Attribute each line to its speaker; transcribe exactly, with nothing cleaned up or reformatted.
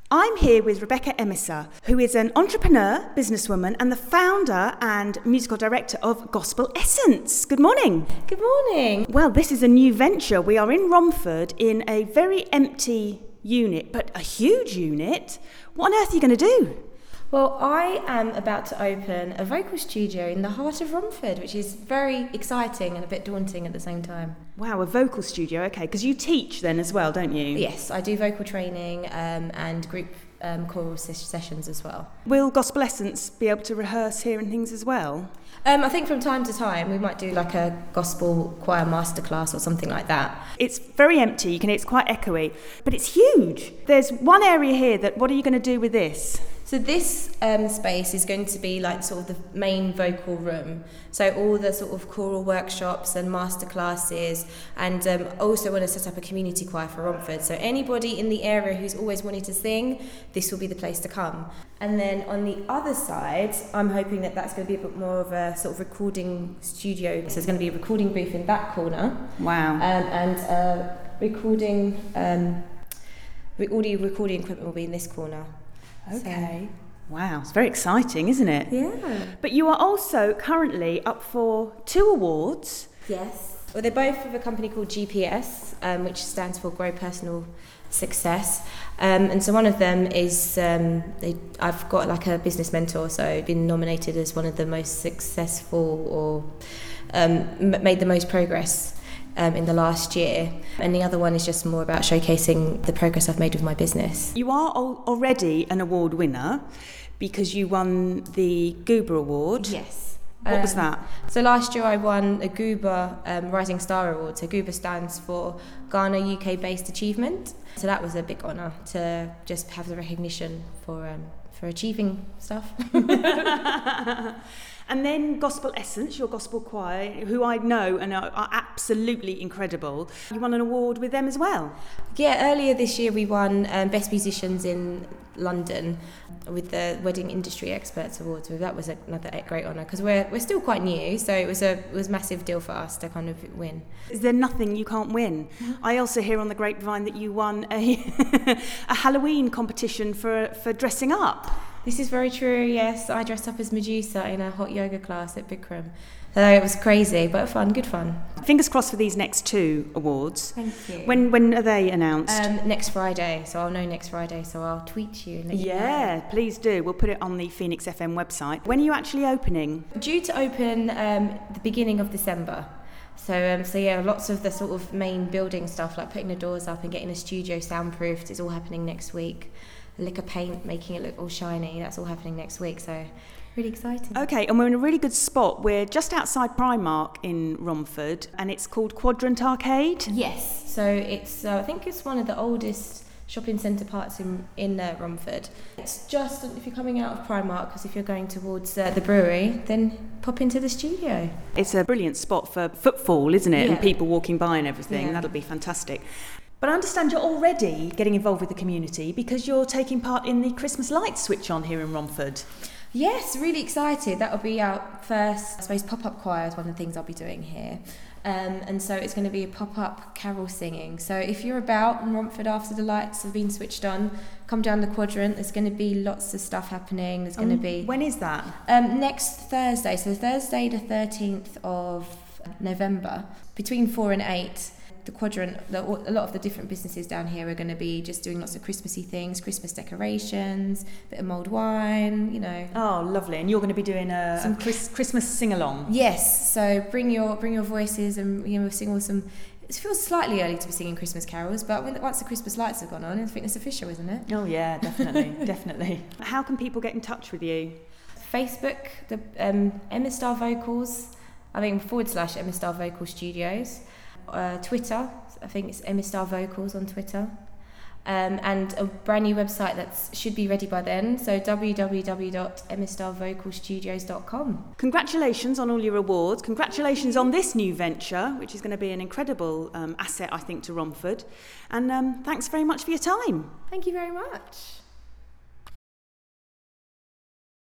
Speaker 1: I'm here with Rebecca Emissa, who is an entrepreneur, businesswoman, and the founder and musical director of Gospel Essence. Good morning.
Speaker 2: Good morning.
Speaker 1: Well, this is a new venture. We are in Romford in a very empty unit, but a huge unit. What on earth are you going to do?
Speaker 2: Well, I am about to open a vocal studio in the heart of Romford, which is very exciting and a bit daunting at the same time.
Speaker 1: Wow, a vocal studio, okay, because you teach then as well, don't you?
Speaker 2: Yes, I do vocal training um, and group um, choral ses- sessions as well.
Speaker 1: Will Gospel Essence be able to rehearse here and things as well?
Speaker 2: Um, I think from time to time we might do like a gospel choir masterclass or something like that.
Speaker 1: It's very empty, you can it's quite echoey, but it's huge. There's one area here that, what are you going to do with this?
Speaker 2: So this um, space is going to be like sort of the main vocal room. So all the sort of choral workshops and masterclasses, and um, also want to set up a community choir for Romford. So anybody in the area who's always wanted to sing, this will be the place to come. And then on the other side, I'm hoping that that's going to be a bit more of a sort of recording studio. So there's going to be a recording booth in that corner.
Speaker 1: Wow.
Speaker 2: Um, and uh, recording, um, audio recording equipment will be in this corner.
Speaker 1: Okay. So. Wow, it's very exciting, isn't it?
Speaker 2: Yeah.
Speaker 1: But you are also currently up for two awards.
Speaker 2: Yes. Well, they're both with a company called G P S, um, which stands for Grow Personal Success. Um, and so one of them is, um, they, I've got like a business mentor, so I've been nominated as one of the most successful or um, m- made the most progress Um, in the last year, and the other one is just more about showcasing the progress I've made with my business.
Speaker 1: You are al- already an award winner because you won the Goober Award.
Speaker 2: Yes.
Speaker 1: What
Speaker 2: um,
Speaker 1: was that?
Speaker 2: So last year I won a Goober um, Rising Star Award. So Goober stands for Ghana U K based achievement. So that was a big honour to just have the recognition for um, for achieving stuff.
Speaker 1: And then Gospel Essence, your gospel choir, who I know and are, are absolutely incredible. You won an award with them as well.
Speaker 2: Yeah, earlier this year we won um, Best Musicians in London with the Wedding Industry Experts Awards. So that was another great honour because we're we're still quite new, so it was a it was a massive deal for us to kind of win.
Speaker 1: Is there nothing you can't win? Mm-hmm. I also hear on the grapevine that you won a a Halloween competition for for dressing up.
Speaker 2: This is very true, yes. I dressed up as Medusa in a hot yoga class at Bikram. So it was crazy, but fun, good fun.
Speaker 1: Fingers crossed for these next two awards.
Speaker 2: Thank you.
Speaker 1: When when are they announced?
Speaker 2: Um, next Friday, so I'll know next Friday, so I'll tweet you. And let
Speaker 1: yeah,
Speaker 2: you know.
Speaker 1: Please do. We'll put it on the Phoenix F M website. When are you actually opening?
Speaker 2: Due to open um, the beginning of December. So, um, so yeah, lots of the sort of main building stuff, like putting the doors up and getting a studio soundproofed, is all happening next week. Liquor paint, making it look all shiny, that's all happening next week, so really exciting.
Speaker 1: Okay, and we're in a really good spot. We're just outside Primark in Romford, and it's called Quadrant Arcade.
Speaker 2: Yes, so it's uh, I think it's one of the oldest shopping centre parts in, in uh, Romford. It's just, if you're coming out of Primark, because if you're going towards uh, the brewery, then pop into the studio.
Speaker 1: It's a brilliant spot for footfall, isn't it?
Speaker 2: Yeah.
Speaker 1: And people walking by and everything.
Speaker 2: Yeah.
Speaker 1: That'll be fantastic. But I understand you're already getting involved with the community because you're taking part in the Christmas lights switch on here in Romford.
Speaker 2: Yes, really excited. That'll be our first, I suppose, pop-up choir is one of the things I'll be doing here. Um, and so it's going to be a pop-up carol singing. So if you're about in Romford after the lights have been switched on, come down the Quadrant. There's going to be lots of stuff happening. There's going
Speaker 1: um,
Speaker 2: to be...
Speaker 1: When is that?
Speaker 2: Um, next Thursday. So Thursday the thirteenth of November, between four and eight. The Quadrant, the, a lot of the different businesses down here are going to be just doing lots of Christmassy things, Christmas decorations, a bit of mulled wine, you know.
Speaker 1: Oh, lovely. And you're going to be doing a,
Speaker 2: some
Speaker 1: a Chris, Christmas sing-along.
Speaker 2: Yes, so bring your bring your voices and, you know, sing all some... It feels slightly early to be singing Christmas carols, but when, once the Christmas lights have gone on, I think it's official, isn't it?
Speaker 1: Oh, yeah, definitely, definitely. How can people get in touch with you?
Speaker 2: Facebook, the um, Emma Star Vocals, I think forward slash Emma Star Vocal Studios. Uh, Twitter, I think it's Emma Star Vocals on Twitter, um, and a brand new website that should be ready by then, so w w w dot emma star vocal studios dot com.
Speaker 1: Congratulations on all your awards, congratulations on this new venture, which is going to be an incredible um, asset, I think, to Romford, and um, thanks very much for your time.
Speaker 2: Thank you very much.